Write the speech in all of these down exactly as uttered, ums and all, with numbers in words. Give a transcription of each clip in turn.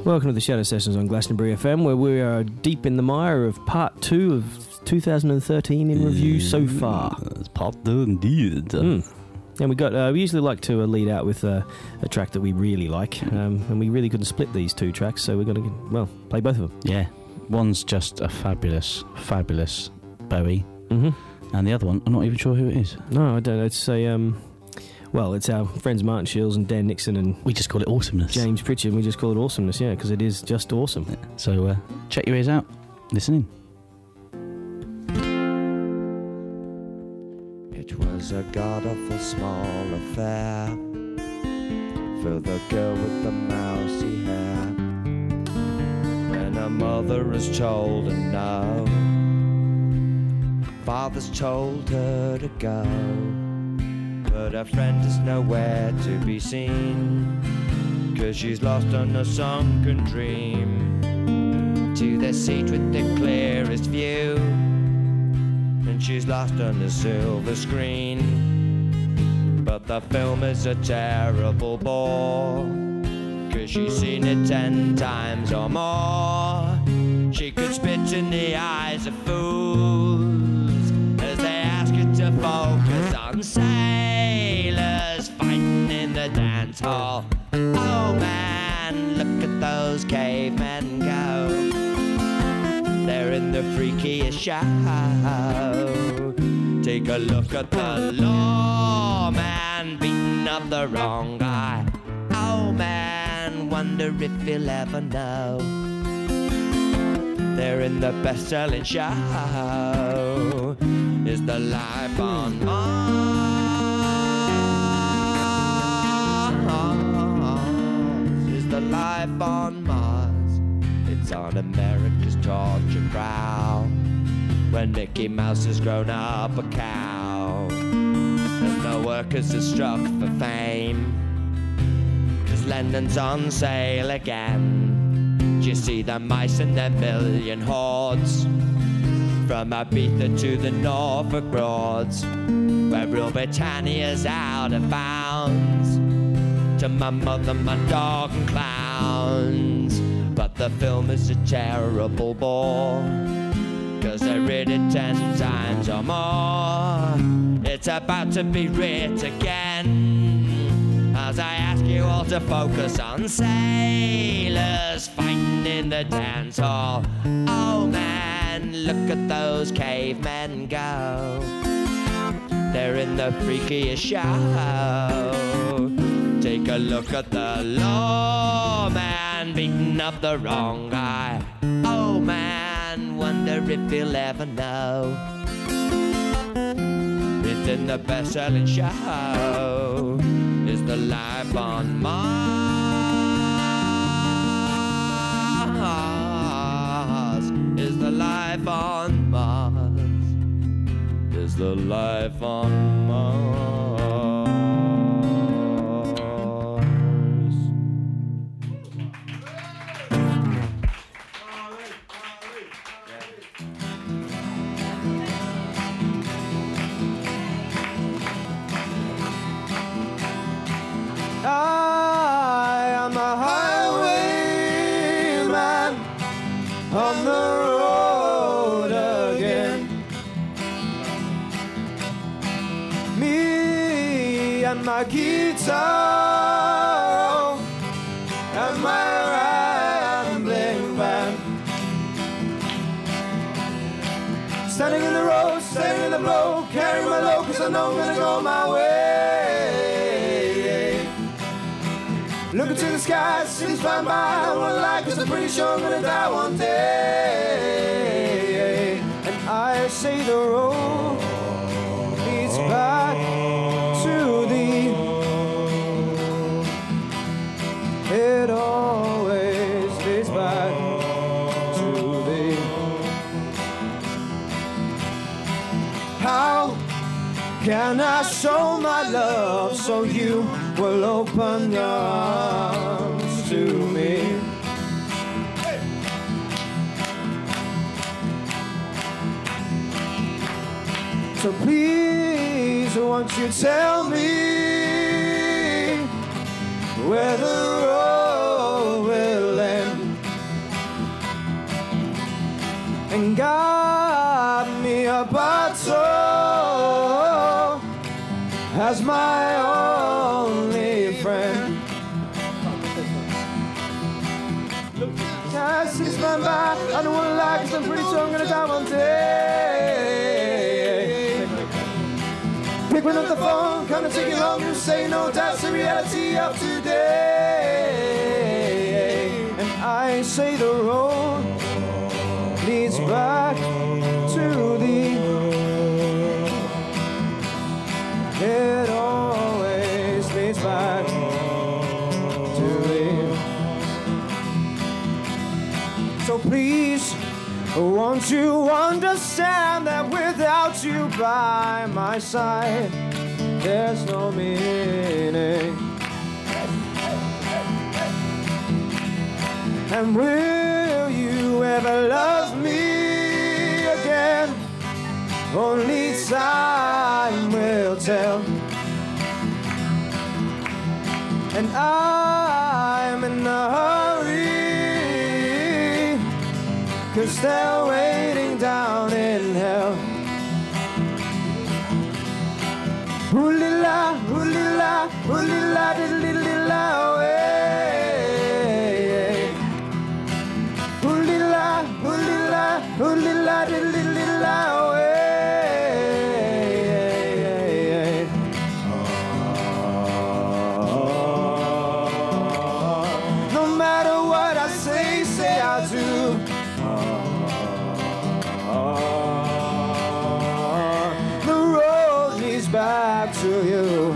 Welcome to the Shadow Sessions on Glastonbury F M, where we are deep in the mire of part two of two thousand thirteen in review so far. It's part two indeed. Mm. And we got. Uh, we usually like to uh, lead out with uh, a track that we really like, um, and we really couldn't split these two tracks, so we're going to well play both of them. Yeah, one's just a fabulous, fabulous Bowie, mm-hmm. and the other one, I'm not even sure who it is. No, I don't know. It's a um, well, it's our friends Martin Shields and Dan Nixon and we just call it awesomeness. James Pritchard. We just call it awesomeness, yeah, because it is just awesome. Yeah. So uh, check your ears out, listen in. It was a god-awful small affair for the girl with the mousy hair. When her mother is told to no, father's told her to go, but her friend is nowhere to be seen, 'cause she's lost on a sunken dream to the seat with the clearest view, and she's lost on the silver screen. But the film is a terrible bore, 'cause she's seen it ten times or more. She could spit in the eyes of fools as they ask her to focus on sailors fighting in the dance hall. Oh man, look at those cavemen go. They're in the freakiest show. Take a look at the lawman beating up the wrong guy. Oh man, wonder if he'll ever know. They're in the best-selling show. Is the life on Mars? Is the life on Mars? It's on America's torture brow, when Mickey Mouse has grown up a cow, and the workers are struck for fame, 'cause London's on sale again. Do you see the mice and their million hordes, from Ibiza to the Norfolk Broads, where Rule Britannia's out of bounds, to my mother, my dog and clowns. But the film is a terrible bore, 'cause I read it ten times or more. It's about to be writ again, as I ask you all to focus on sailors fighting in the dance hall. Oh man, look at those cavemen go. They're in the freakiest show. Take a look at the lawman beating up the wrong guy. Oh man, wonder if he'll ever know. It's in the best-selling show. Is the life on Mars? Is the life on Mars? Is the life on Mars? I am a highwayman on the road again. Me and my guitar and my rambling band, standing in the road, standing in the blow, carrying my load, 'cause I know I'm gonna go my way. Looking to the sky, cities flying by, one light, 'cause I'm pretty sure I'm gonna die one day. And I say the road leads back to thee. It always leads back to thee. How can I show my love so you will open your arms to me? So please, won't you tell me where the road will end? got me a bottle as my only friend. As it's my by, I don't wanna lie, cause I'm pretty sure I'm gonna die one day. Picking up the phone, come and take it home, you say no, that's the reality of today. And I say the road leads back to thee. It always leads back to thee. So please, won't you understand that without you by my side, there's no meaning. And will you ever love me again? Only time will tell. And I'm in a hurry, cause they're waiting down in hell. Ooh-lila, ooh-lila, ooh-lila, diddle-diddle-la, way. Ooh-lila, ooh-lila, ooh-lila, diddle-diddle-la, way. No matter what I say, say I do. The road leads back to you.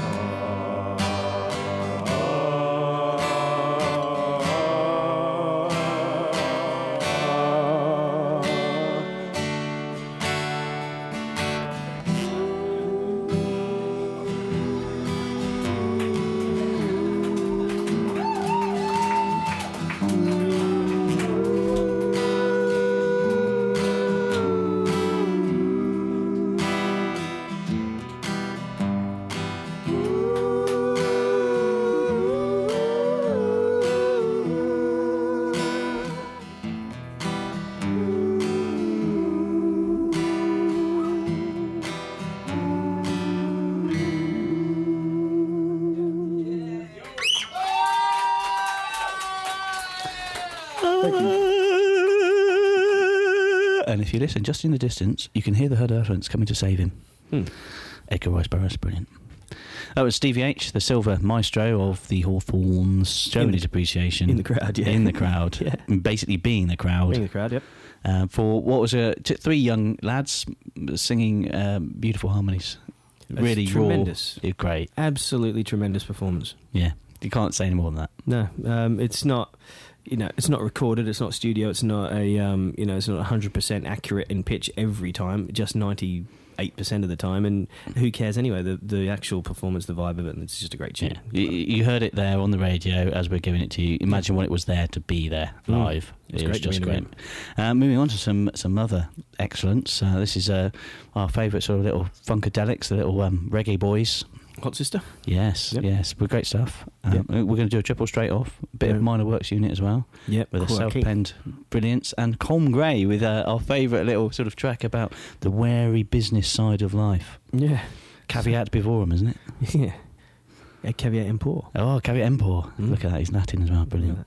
And if you listen just in the distance, you can hear the Hurricanes coming to save him. Hmm. Edgar Rice Burroughs, brilliant. That was Stevie H, the silver maestro of the Hawthorns, showing his appreciation. In the crowd, yeah. In the crowd. Yeah. Basically being the crowd. Being the crowd, yep. Uh, for what was a t- three young lads singing um, beautiful harmonies. That's really tremendous. raw. Great. Absolutely tremendous performance. Yeah. You can't say any more than that. No, um, it's not. You know, it's not recorded. It's not studio. It's not a. Um, you know, it's not one hundred percent accurate in pitch every time. Just ninety-eight percent of the time. And who cares anyway? The the actual performance, the vibe of it, and it's just a great tune. Yeah. You, you heard it there on the radio as we're giving it to you. Imagine what it was there to be there live. Mm. It's it great was to just be in great. the Uh, moving on to some some other excellence. Uh, this is uh, our favourite sort of little funkadelics, the little um, reggae boys. Hot Sister. Yes, Yep. yes, we're great stuff. Um, Yep. We're going to do a triple straight off, a bit Yeah. of Minor Works unit as well, Yep. with a Quirky. self-penned brilliance, and Com Gray with uh, our favourite little sort of track about the wary business side of life. Yeah. Caveat Bivorum, isn't it? Yeah. Yeah, caveat empor. Oh, Caveat Empor. Mm. Look at that, he's Latin as well, brilliant.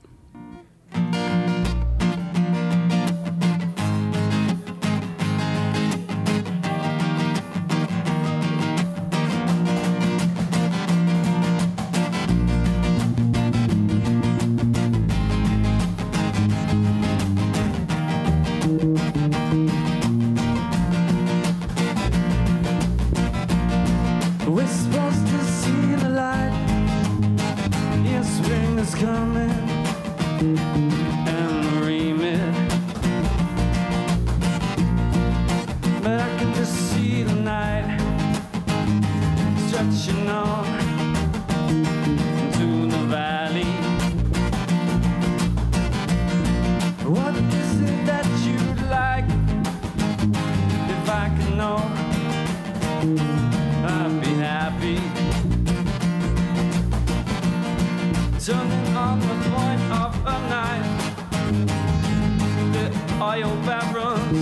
We're supposed to see the light. Yes, spring is coming and ream it. But I can just see the night stretching on into the valley. What is it that you'd like? If I could know, I'd be happy. Turning on the point of a knife, the oil barons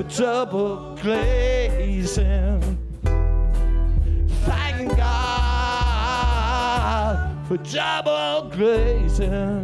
for double glazing. Thank God for double glazing.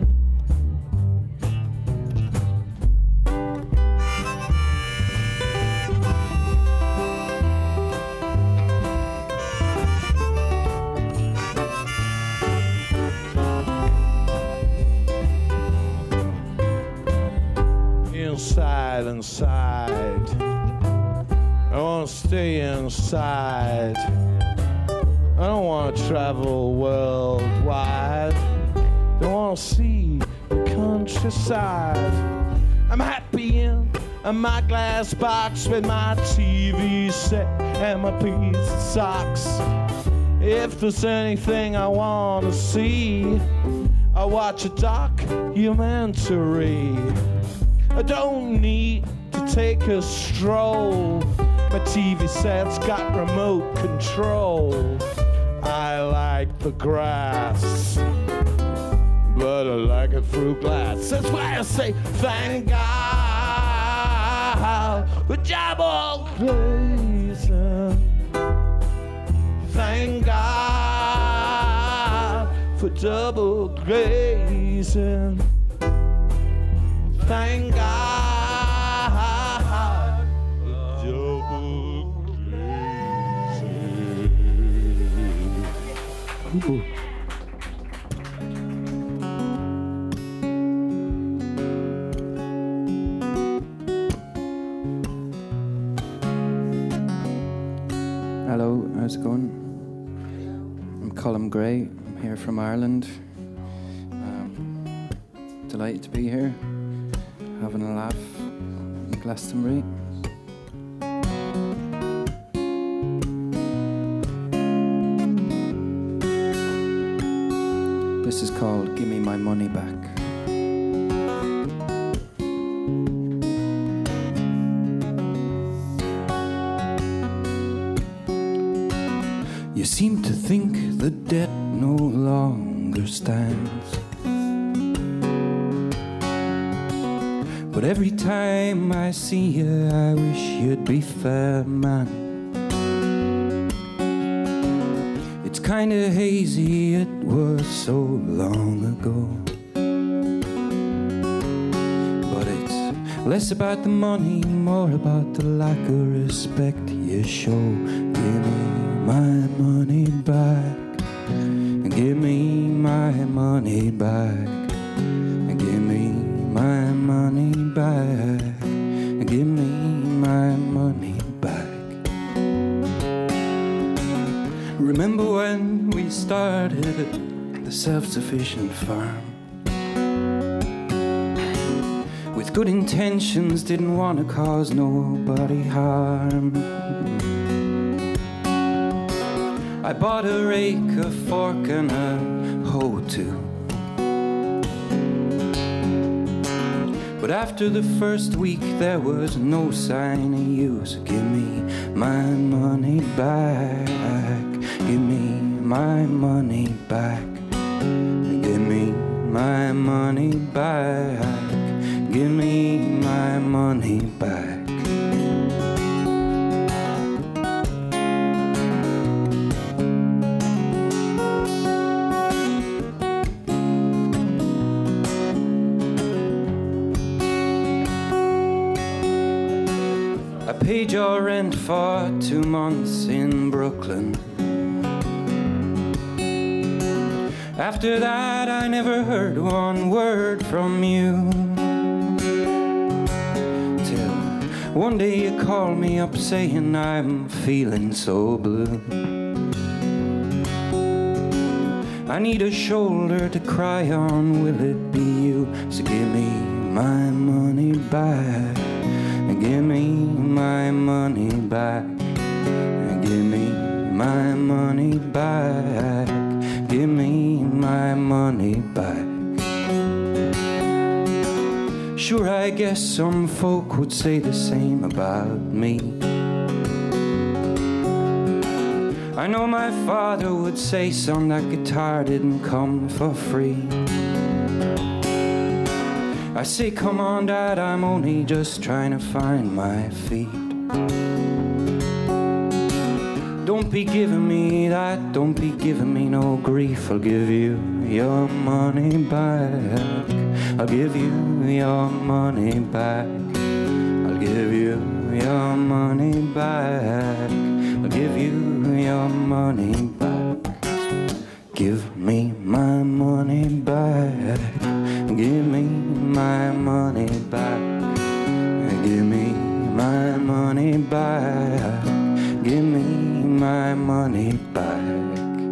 Inside, inside. I want to stay inside. I don't want to travel worldwide. I want to see the countryside. I'm happy in my glass box with my T V set and my piece of socks. If there's anything I want to see, I watch a documentary. I don't need to take a stroll. My T V set's got remote control. I like the grass, but I like it through glass. That's why I say thank God for double glazing. Thank God for double glazing. Thank God for double glazing. Ooh. Hello, how's it going? I'm Colm Gray. I'm here from Ireland. Um, delighted to be here, having a laugh in Glastonbury. This is called Give Me My Money Back. You seem to think the debt no longer stands, but every time I see you, I wish you'd be fair, man. It's kinda hazy, it was so long ago, but it's less about the money, more about the lack of respect you show. Give me my money back, give me my money back, give me my money back, give me my money back. Remember when we started the self-sufficient farm? With good intentions, didn't want to cause nobody harm. I bought a rake, a fork and a hoe too. But after the first week there was no sign of you. So give me my money back, give me my money back, give me my money back, give me my money back. Paid your rent for two months in Brooklyn. After that I never heard one word from you, till one day you called me up saying I'm feeling so blue. I need a shoulder to cry on, will it be you? So give me my money back, give me my money back, give me my money back, give me my money back. Sure, I guess some folk would say the same about me. I know my father would say, son, that guitar didn't come for free. I say, come on, Dad, I'm only just trying to find my feet. Don't be giving me that, don't be giving me no grief. I'll give you your money back. I'll give you your money back. I'll give you your money back. I'll give you your money back. Give me my money back. Give me my money back. Give me my money back. Give me my money back.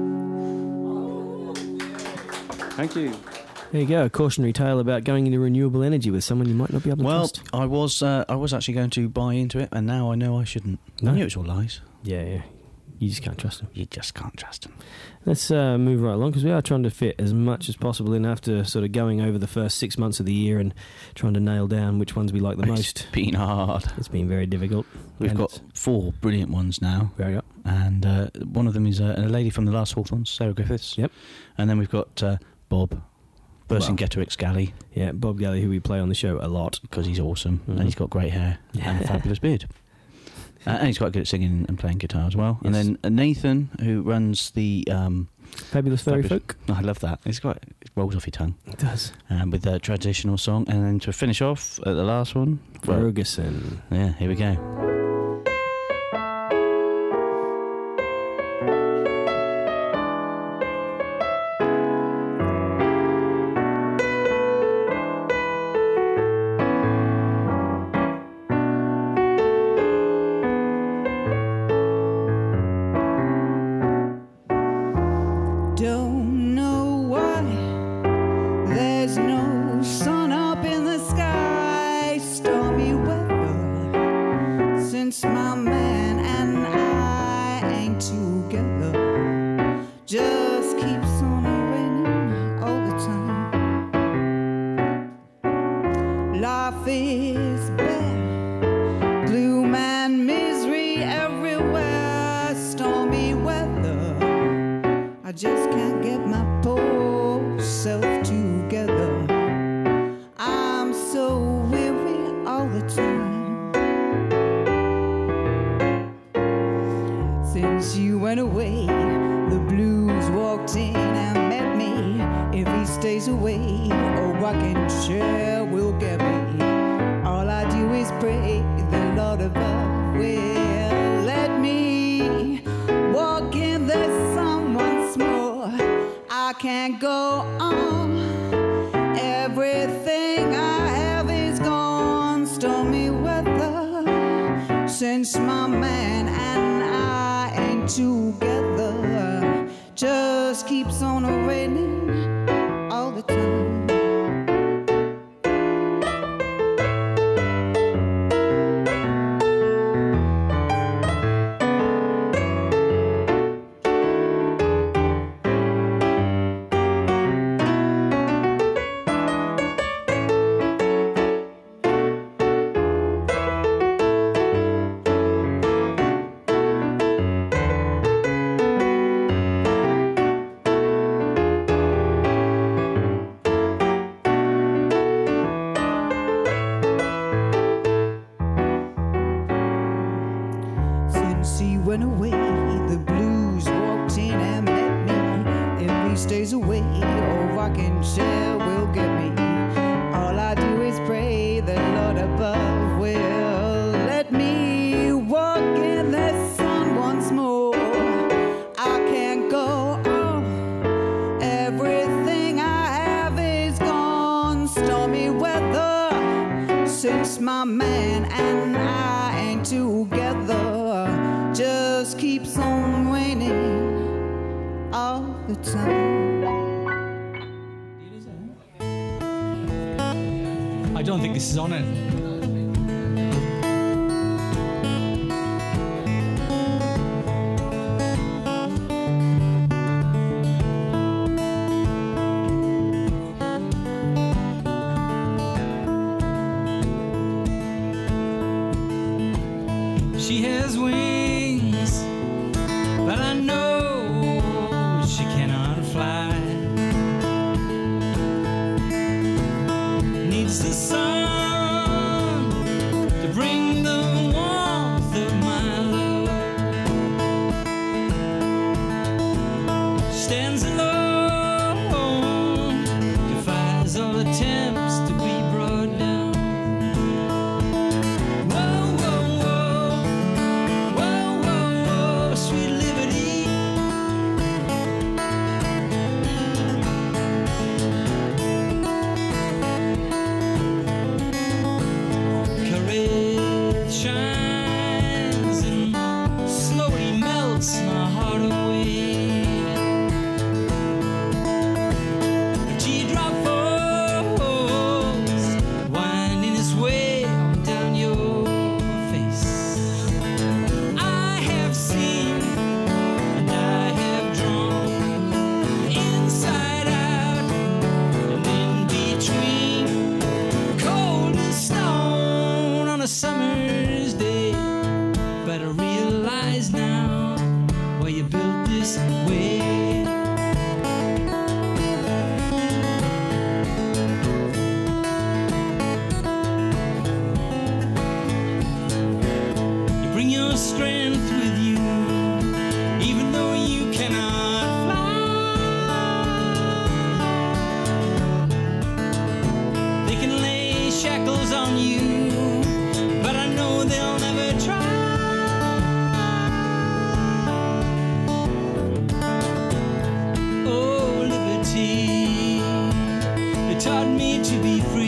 Thank you. There you go, a cautionary tale about going into renewable energy with someone you might not be able to Well, trust. I was uh, I was actually going to buy into it, and now I know I shouldn't. No. I knew it was all lies. Yeah, yeah. You just can't trust them. You just can't trust them. Let's uh, move right along, because we are trying to fit as much as possible in after sort of going over the first six months of the year and trying to nail down which ones we like the most. It's been hard. It's been very difficult. We've And got it's- four brilliant ones now. Very up. And uh, one of them is uh, a lady from the last Hawthorns, Sarah Griffiths. Yep. And then we've got uh, Bob Vercingetorix Galley, Yeah, Bob Galley, who we play on the show a lot. because he's awesome Mhm. and he's got great hair and a fabulous beard. Uh, and he's quite good at singing and playing guitar as well. And Yes. then uh, Nathan, who runs the... Um, Fabulous Fairy Fabulous- Folk. I love that. It's quite... It rolls off your tongue. It does. Um, with a traditional song. And then to finish off at the last one... well, Ferguson. yeah, here we go. Don't know why there's no sun up in the sky. Stormy weather since my man and I ain't together. Just keeps on raining all the time. Life is bad, gloom and misery everywhere. Stormy weather, I just can't get my poor self together. I'm so weary all the time. Since you went away, the blues walked in and met me. If he stays away, a rocking chair will get me. All I do is pray the Lord above will let me walk in the sun once more. I can't go on. Everything I have is gone. Stormy weather since my man and I ain't together. Just keeps on raining all the time. Since he went away, the blues walked in and met me. If he stays away, a rocking chair will get me. All I do is pray the Lord above will let me walk in the sun once more. I can't go on. Everything I have is gone. Stormy weather since my man and I ain't together. Just keeps on raining all the time. I don't think this is on it. She has wings, but I know she cannot fly. Needs the strength with you, even though you cannot fly. They can lay shackles on you, but I know they'll never try. Oh, liberty, it taught me to be free.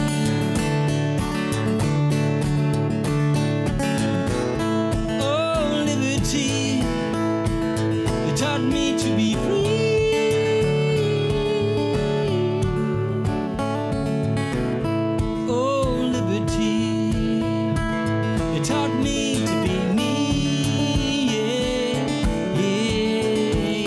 Oh, liberty, it taught me to be free. Oh, liberty, it taught me to be me. Yeah, yeah,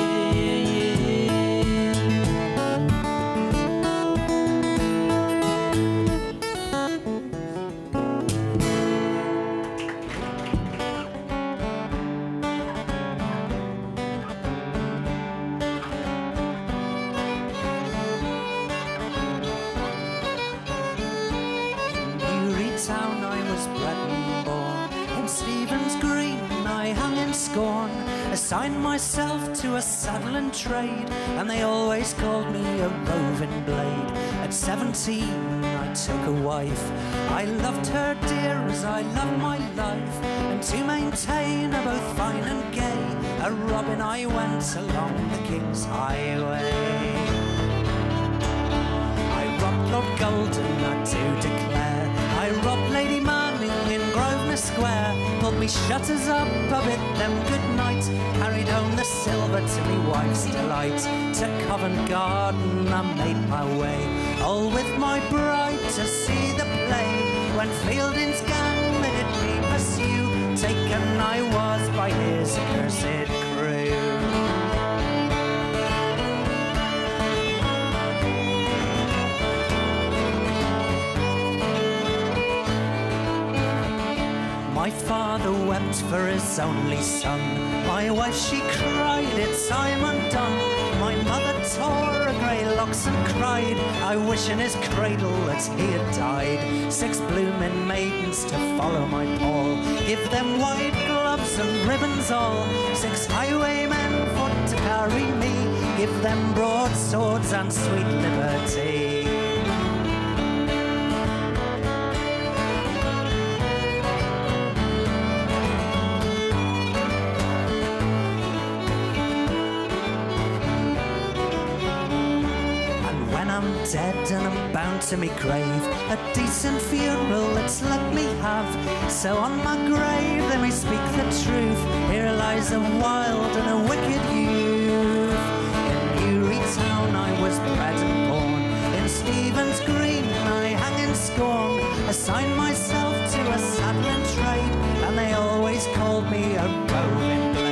Newrytown I was bred and born. In Stephen's Green I hung in scorn. Assigned myself to a saddle and trade, and they always called me a roving blade. At seventeen I took a wife. I loved her dear as I loved my life, and to maintain her both fine and gay, a robin I went along the King's Highway. I robbed Lord Golden, I do declare. I robbed Lady Manning in Grosvenor Square. Pulled me shutters up, I bid them good night. Carried home the silver to me wife's delight. To Covent Garden I made my way, all with my bride to see the play. When Fielding's gang bid me pursue, taken I was by his accursed crew. My father wept for his only son. My wife, she cried, it's I'm undone. My mother tore her grey locks and cried, I wish in his cradle that he had died. Six blooming maidens to follow my Paul, give them white gloves and ribbons all. Six highwaymen for to carry me, give them broadswords and sweet liberty. Dead and I'm bound to me grave, a decent funeral let's let me have. So on my grave let me speak the truth, here lies a wild and a wicked youth. In Newrytown I was bred and born, in Stephen's Green I hang in scorn. Assigned myself to a saddle and trade, and they always called me a roving blade.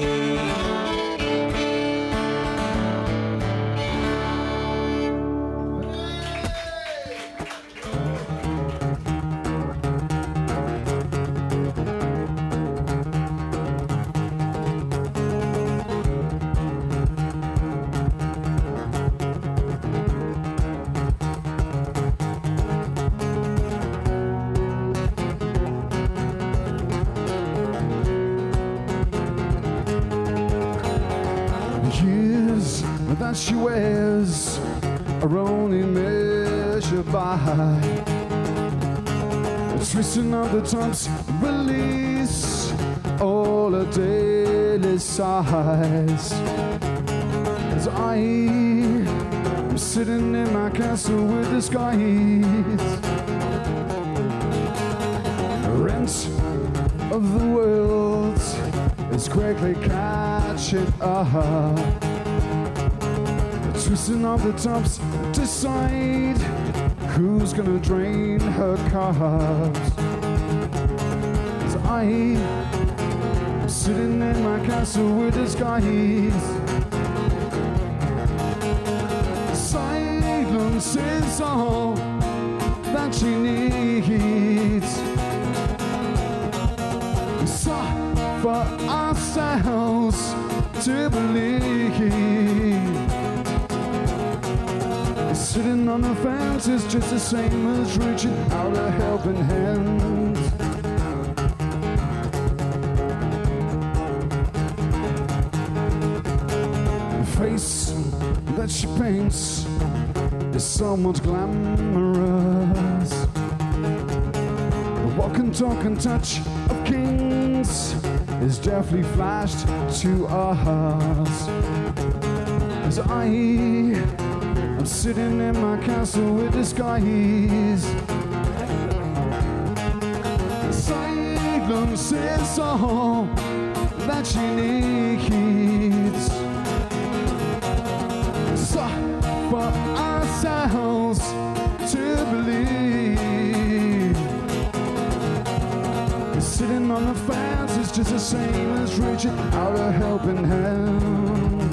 That she wears are only measured by the twisting of the tops, release all her daily sighs. As I am sitting in my castle with the skies, the rent of the world is quickly catching up. Twisting of the tops, decide who's gonna drain her cups. As I am sitting in my castle with the skies, silence is all that she needs. So for ourselves to believe, sitting on the fence is just the same as reaching out a helping hand. face that she paints is somewhat glamorous. The walk and talk and touch of kings is deftly flashed to us. As I am sitting in my castle with disguise, silence is all that she needs. So for ourselves to believe, sitting on the fence is just the same as reaching out a helping hand.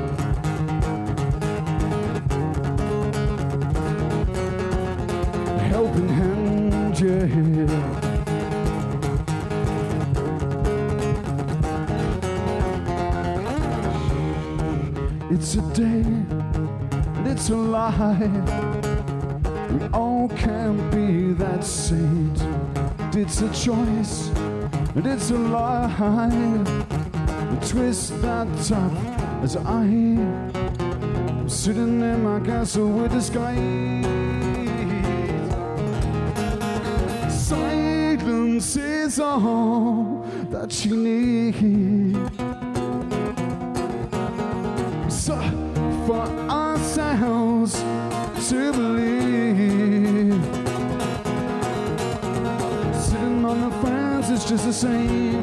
A helping hand, yeah. It's a day, and it's a lie. We all can't be that saint. It's a choice, and it's a lie. We twist that top as I am sitting in my castle with the sky. Silence is all that she needs. So for ourselves to believe, sitting on the fence is just the same.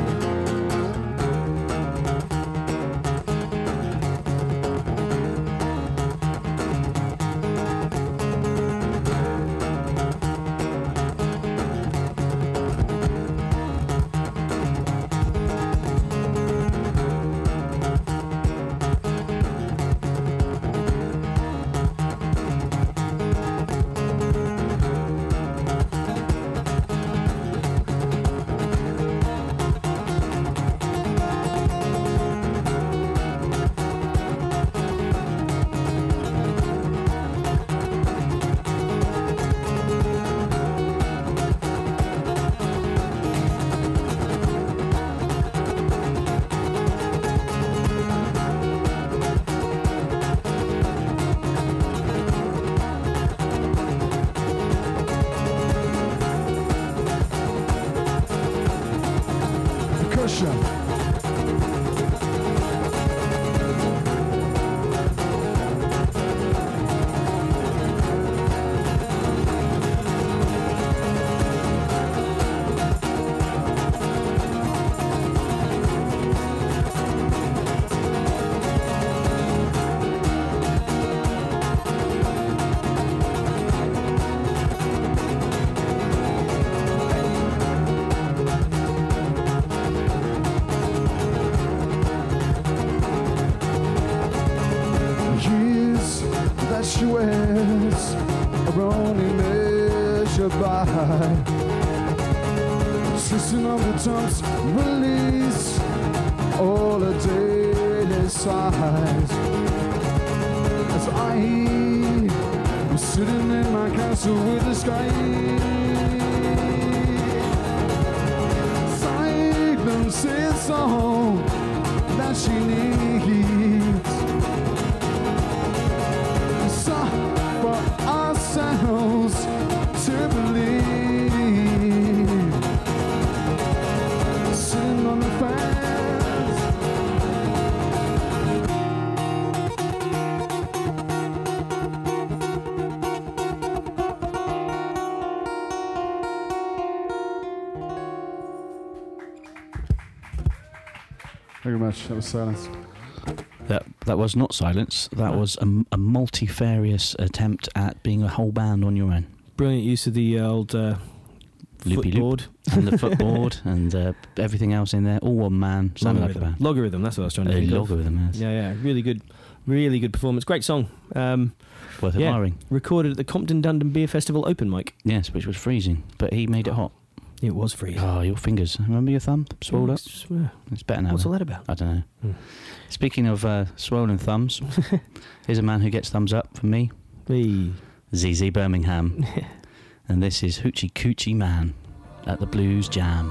She wears are only measured by system of the times release all a daily size. As I am sitting in my castle with the sky, silence is all that she needs. For ourselves to believe, sitting on the fence. Thank you very much. That was silence. That that was not silence. That No. was a, a multifarious attempt at being a whole band on your own. Brilliant use of the uh, old uh, Loopy footboard. loop and the footboard and uh, everything else in there. All one man, sounding like a Logarithm. band. Logarithm, that's what I was trying to A think of. logarithm, yes. Yeah, yeah. Really good, really good performance. Great song. Um, Worth yeah. admiring. Recorded at the Compton Dundon Beer Festival open mic. Yes, which was freezing, but he made it hot. It was freezing. Oh, your fingers. Remember your thumb? Swelled up? It's, uh, It's better now. What's though. all that about? I don't know. Hmm. Speaking of uh, swollen thumbs, here's a man who gets thumbs up from me, Hey. Z Z Birmingham. And this is Hoochie Coochie Man at the Blues Jam.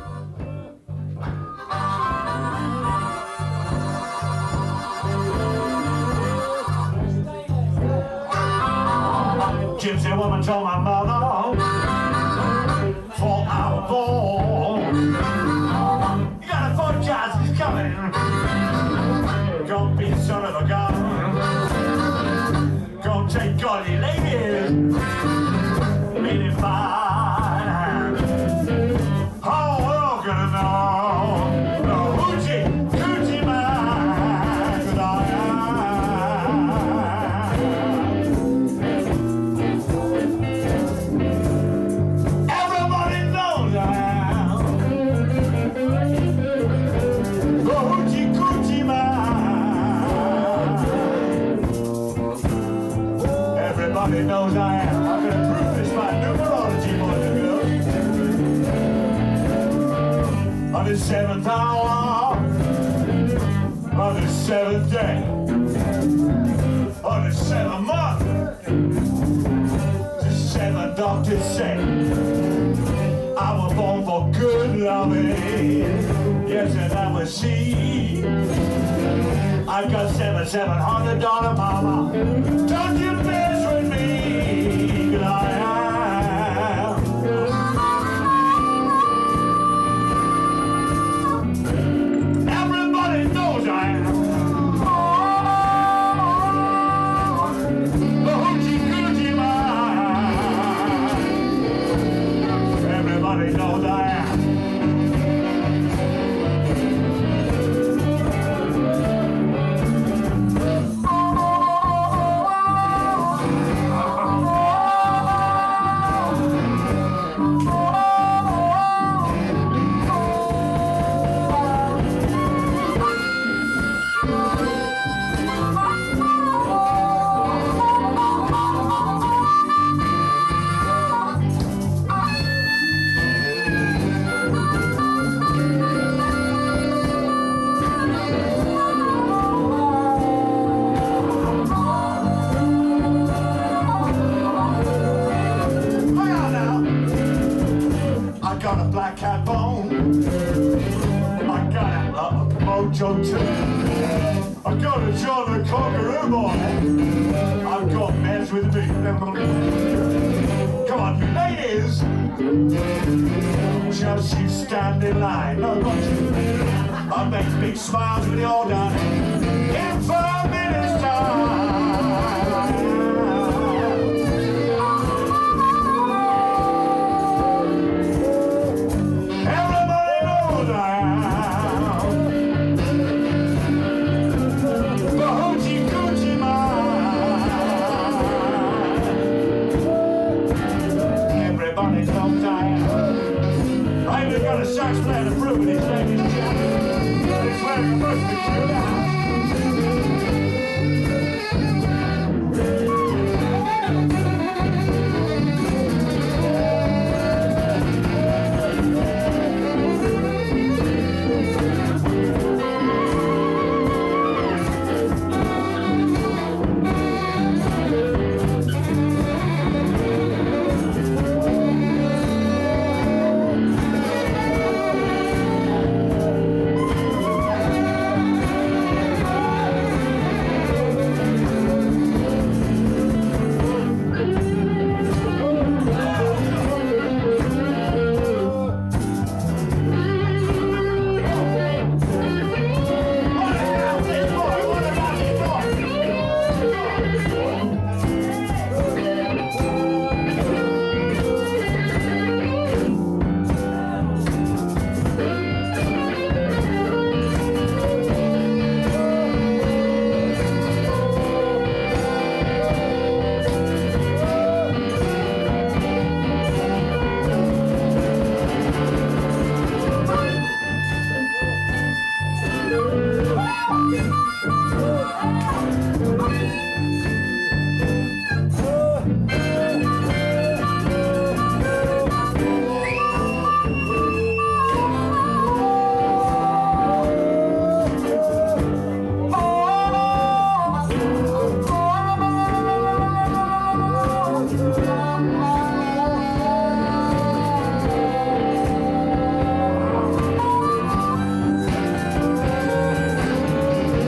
gypsy woman told my mother, for our born. You got a podcast, he's coming. Don't be the son of a gun. Go take gaudy ladies, really fine hand. Oh, we're all gonna know the hoochie coochie man that I am. Everybody knows I am the hoochie coochie man. Everybody knows I am. I'm gonna prove this by numerology, boys and girls. On the seventh hour, on the seventh day, on the seventh month, the seven doctors say I was born for good loving. Yes, and I was she. I've got seven, seven hundred dollar mama. Don't you mess with me, 'cause I am. Everybody knows I am. The hoochie coochie man. Everybody knows I am. I got a black cat bone. I got a, a mojo too. I got a John the Conqueror boy. I've got mess with me. Come on, you ladies. Just you stand in line. No, not you. I make big smiles with your darling. In five minutes time. I even got a sax player to prove it. His name is Jack. He's wearing a birthday suit now.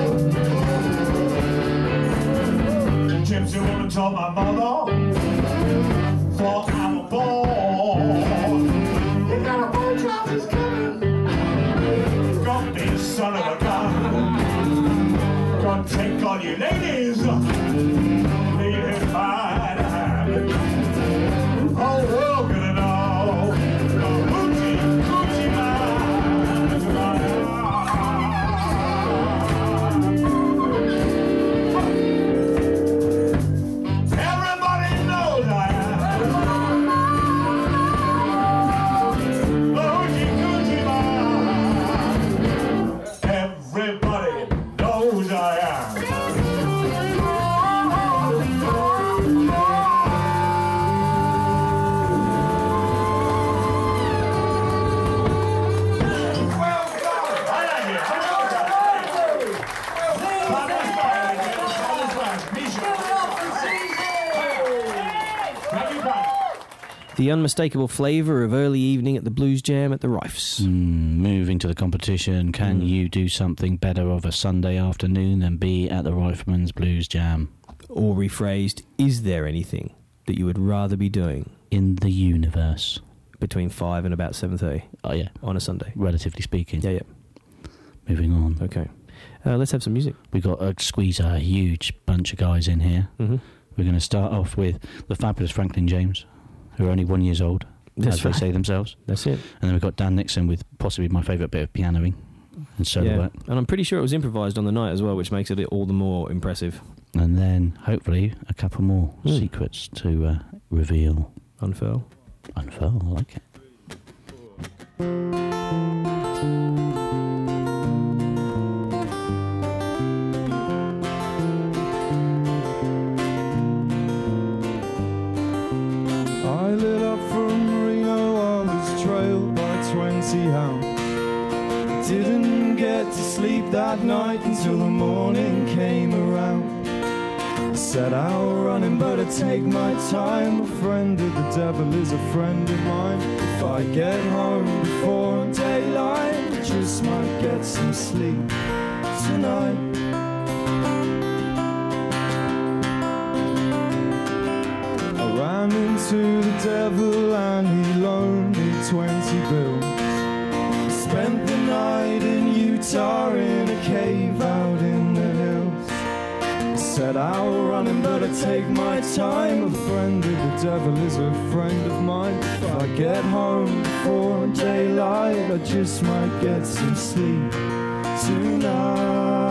told my mother son of a gun. God take all you ladies, leave him by the hand. Whole world gonna know the hoochie coochie man. Everybody knows I am the hoochie coochie man. Everybody knows I am. The unmistakable flavour of early evening at the Blues Jam at the Rifes. Mm, moving to the competition, can Mm. you do something better of a Sunday afternoon than be at the Rifleman's Blues Jam? Or rephrased, is there anything that you would rather be doing In the universe. between five and about seven thirty Oh, yeah, on a Sunday? relatively speaking. Yeah, yeah. Moving on. Okay. Uh, let's have some music. We've got to squeeze a huge bunch of guys in here. Mm-hmm. We're going to start off with the fabulous Franklin James, who are only one years old, That's as they right. say themselves. That's it. And then we've got Dan Nixon with possibly my favourite bit of pianoing and solo Yeah. work. And I'm pretty sure it was improvised on the night as well, which makes it all the more impressive. And then, hopefully, a couple more Mm. secrets to uh, reveal. Unfurl. Unfurl, I like it. I lit up from Reno, I was trailed by twenty hounds. Didn't get to sleep that night until the morning came around. I set out running, but I take my time. A friend of the devil is a friend of mine. If I get home before daylight, I just might get some sleep tonight. I ran into the devil and he loaned me twenty bills. I spent the night in Utah in a cave out in the hills. I set out running, but I take my time. A friend of the devil is a friend of mine. If I get home before daylight, I just might get some sleep tonight.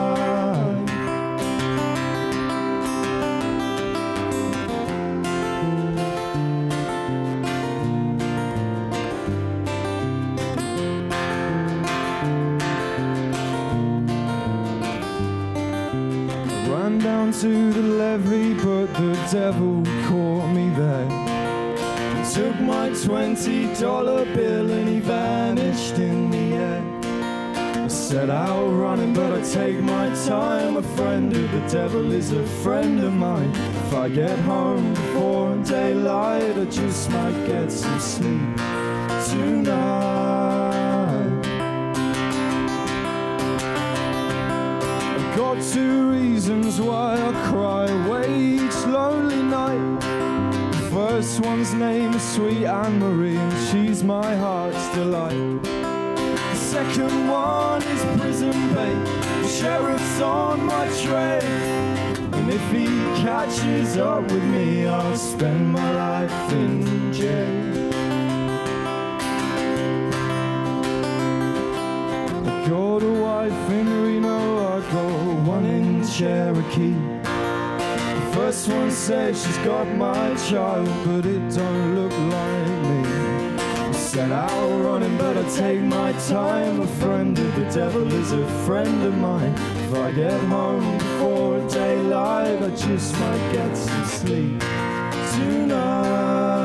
Ran down to the levee, but the devil caught me there. He took my twenty dollar bill and he vanished in the air. I set out running, but I take my time. A friend of the devil is a friend of mine. If I get home before daylight, I just might get some sleep tonight. Got two reasons why I cry away each lonely night. The first one's name is Sweet Anne-Marie, and she's my heart's delight. The second one is prison bait. The sheriff's on my trail, and if he catches up with me, I'll spend my life in jail. I got a wife in Reno, I got one in Cherokee. The first one says she's got my child, but it don't look like me. I set out running, but I take my time. A friend of the devil is a friend of mine. If I get home before daylight, I just might get some sleep tonight.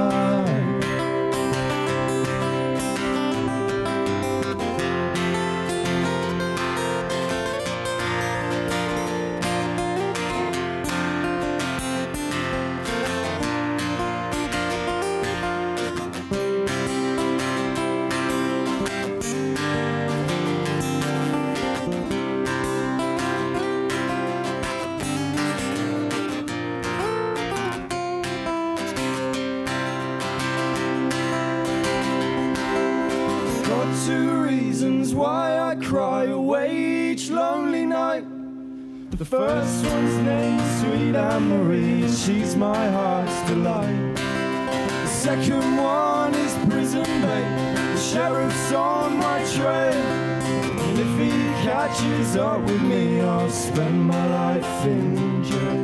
cry away each lonely night. The first one's named Sweet Anne-Marie, she's my heart's delight. The second one is Prison Babe, the sheriff's on my trail. And if he catches up with me, I'll spend my life in jail.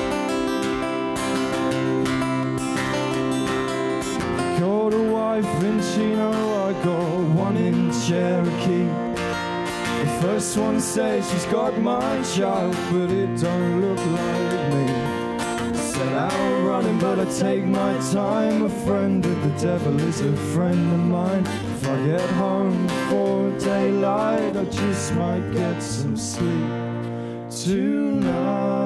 Got a wife in Chino, I got one in Cherokee. The first one says she's got my child, but it don't look like me. Set out running, but I take my time. A friend of the devil is a friend of mine. If I get home before daylight, I just might get some sleep tonight.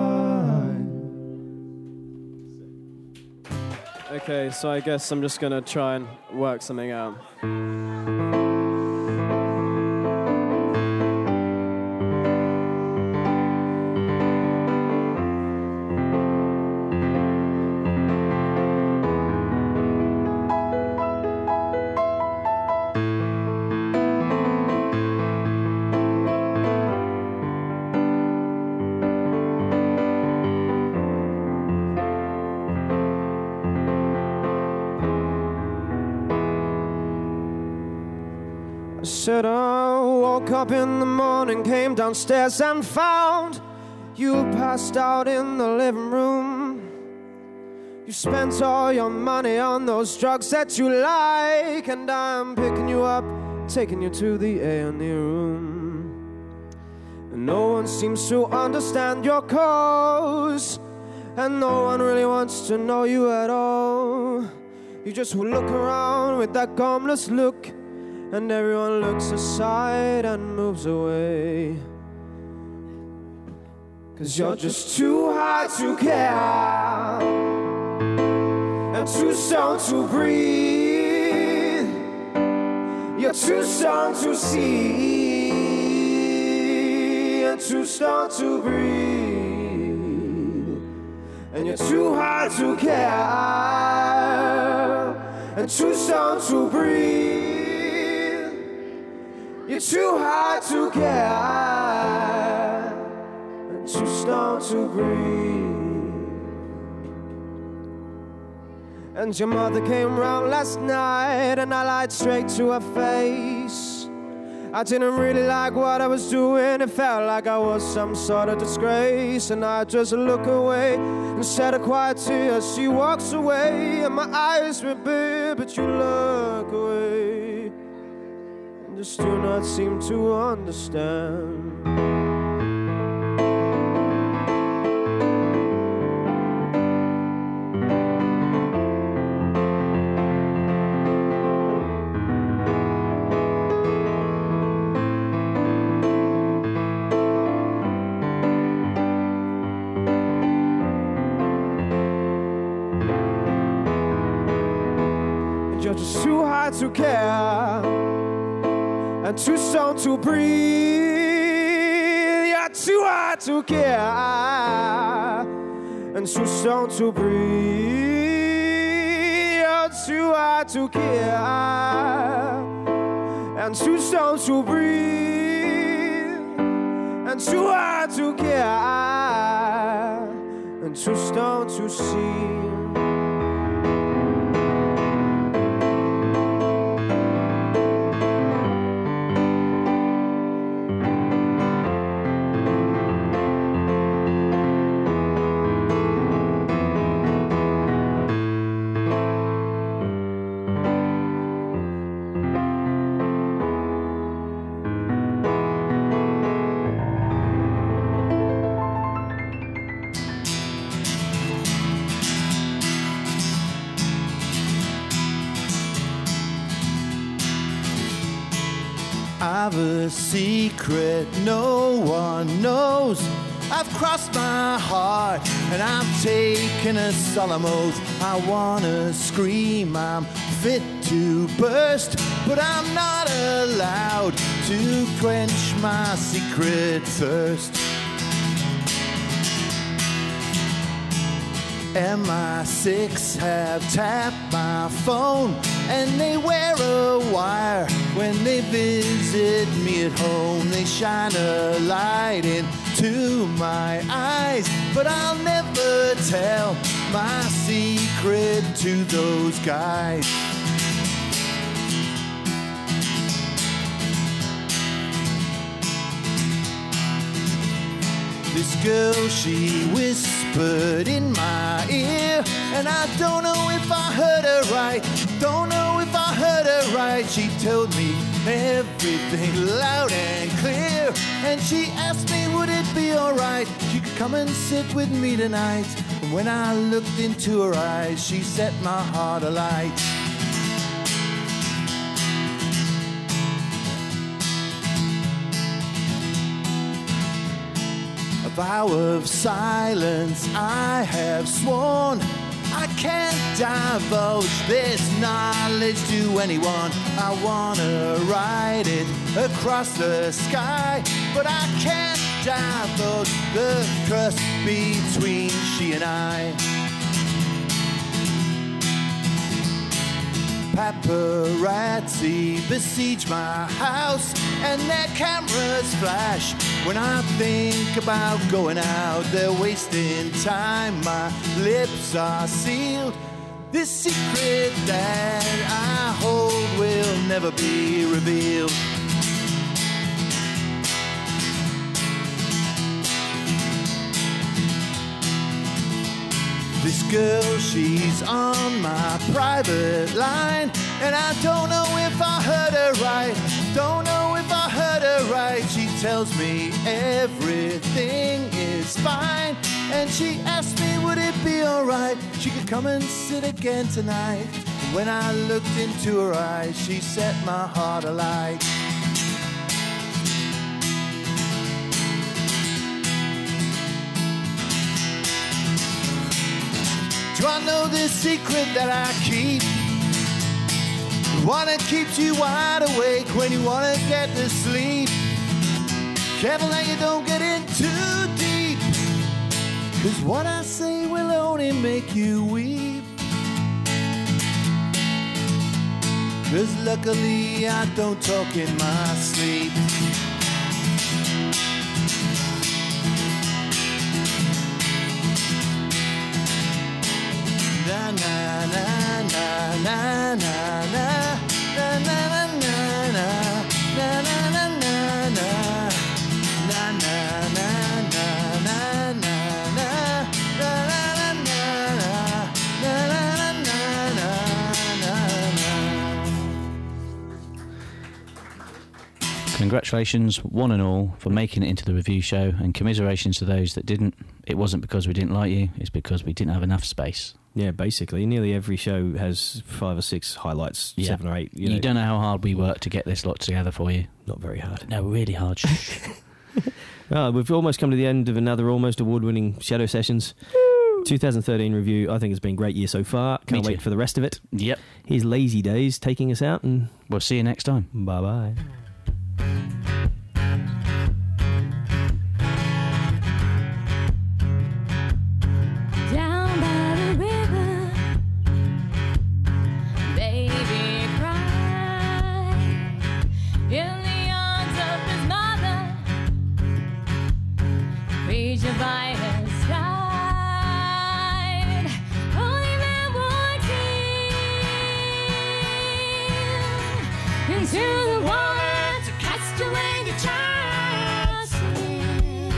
Okay, so I guess I'm just gonna try and work something out. Said I woke up in the morning, came downstairs and found you passed out in the living room. You spent all your money on those drugs that you like, and I'm picking you up, taking you to the A and E room. And no one seems to understand your cause, and no one really wants to know you at all. You just look around with that gumless look, and everyone looks aside and moves away. Cause you're just too high to care, and too stoned to breathe. You're too stoned to see, and too stoned to breathe. And you're too high to care, and too stoned to breathe. You're too high to care, and too stoned to breathe. And your mother came round last night, and I lied straight to her face. I didn't really like what I was doing, it felt like I was some sort of disgrace. And I just look away and shed a quiet tear as she walks away. And my eyes were big, but you look away, just do not seem to understand. And you're just too high to care, and too stoned to breathe. You're too hard to care, and too stoned to breathe. You're too hard to care, and too stoned to breathe. And too hard to care, and too stoned to see. I've a secret no one knows. I've crossed my heart and I'm taking a solemn oath. I wanna scream, I'm fit to burst, but I'm not allowed to quench my secret thirst. M I six have tapped my phone. and they wear a wire. When they visit me at home, they shine a light into my eyes. But I'll never tell my secret to those guys. This girl, she whispered in my ear, and I don't know if I heard her right. Don't know if I heard her right. She told me everything loud and clear, and she asked me would it be alright. She could come and sit with me tonight. And when I looked into her eyes, she set my heart alight. A vow of silence I have sworn. I can't divulge this knowledge to anyone. I wanna write it across the sky, but I can't divulge the trust between she and I. Paparazzi besiege my house, and their cameras flash. When I think about going out, they're wasting time. My lips are sealed. This secret that I hold will never be revealed. This girl, she's on my private line, and I don't know if I heard her right. Don't know if I heard her right. She tells me everything is fine, and she asked me would it be alright. She could come and sit again tonight. And when I looked into her eyes, she set my heart alight. Do I know this secret that I keep? The one that keeps you wide awake when you wanna get to sleep. Careful that you don't get in too deep, 'cause what I say will only make you weep. 'Cause luckily I don't talk in my sleep. Na na na na na na na na na na na na na na na na na na Congratulations, one and all, for making it into the review show, and commiserations to those that didn't. It wasn't because we didn't like you, it's because we didn't have enough space. Yeah, basically. Nearly every show has five or six highlights, yeah. seven or eight. You, you know. don't know how hard we worked to get this lot together for you. Not very hard. No, really hard. Oh, we've almost come to the end of another almost award-winning Shadow Sessions. twenty thirteen review. I think it's been a great year so far. Can't wait for the rest of it. Yep. Here's Lazy Days taking us out, and we'll see you next time. Bye-bye. Down by the river, baby cried in the arms of his mother, preacher by his side, holy man walking into the water to cast away the child's sin.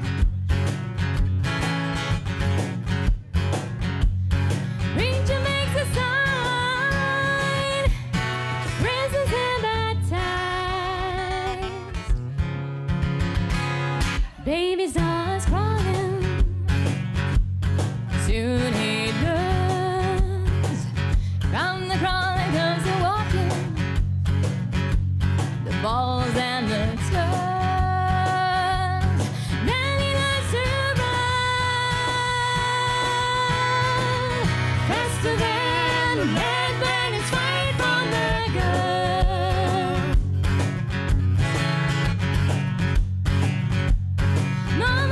Preacher makes a sign, prisoners and baptized, baby starts crawling, soon he learns, from the crawling comes the walking, the balls and the turns, then he learns to run, faster than the red burners fight from the gun. Mama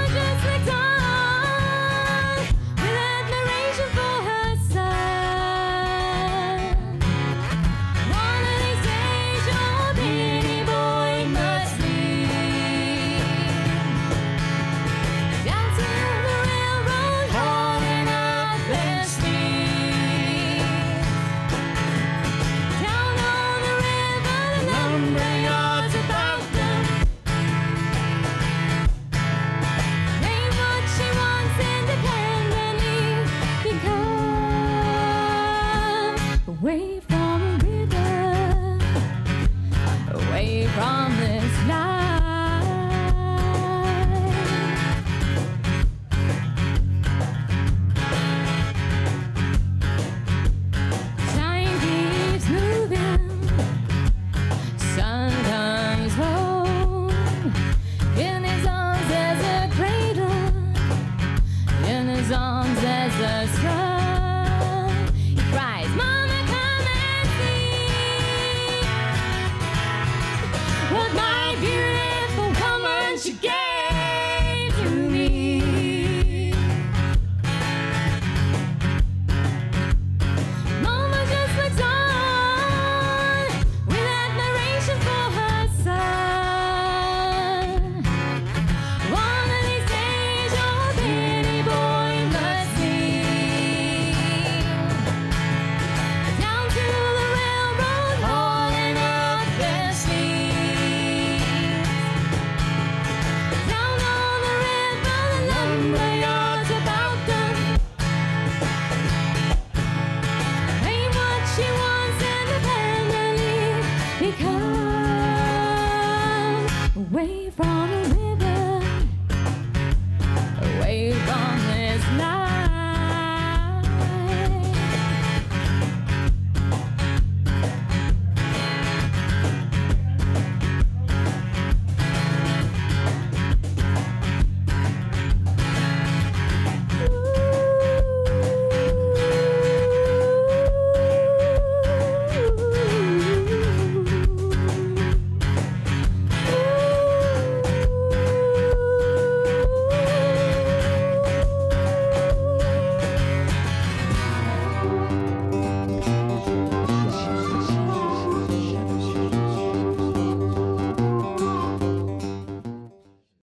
on the river, a wave on the